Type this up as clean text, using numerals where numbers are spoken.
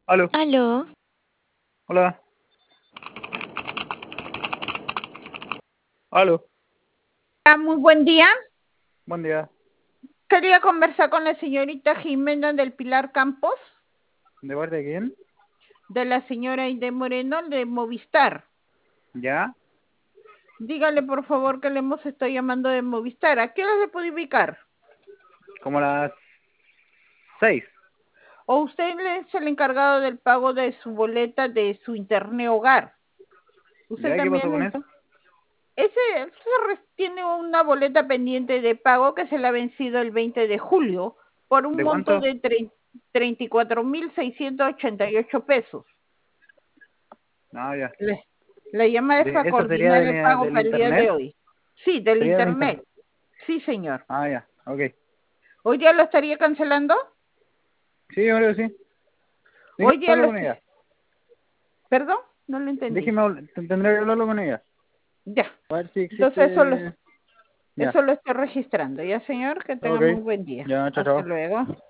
Aló, Aló, hola, aló, Muy buen día. buen día. Quería conversar con la señorita Jimena del Pilar Campos, ¿De parte de quién? de la señora Aide Moreno de Movistar. ¿Ya? Dígale por favor que le hemos estado llamando de Movistar. ¿A qué hora le puede ubicar? Como las 6. ¿O usted es el encargado del pago de su boleta de su internet hogar? Usted ¿Ya qué pasó también con es... eso? Tiene una boleta pendiente de pago que se le ha vencido el 20 de julio por un ¿De monto cuánto? de 34.688 pesos. No, ya. La llamada es para ¿Eso sería coordinar el pago del para el día de internet? hoy. Sí, del ¿Sería del internet? internet. Sí, señor. Ah, ya, ok. ¿Hoy día lo estaría cancelando? Sí, yo creo que sí. Déjeme Hoy día hablarlo lo... con ella. ¿Perdón? No lo entendí. Tendré que hablarlo con ella. Ya. A ver si Entonces existe... Ya, eso lo estoy registrando. Ya, señor, que tenga ok. muy buen día. Ya, chao, Hasta chao. luego.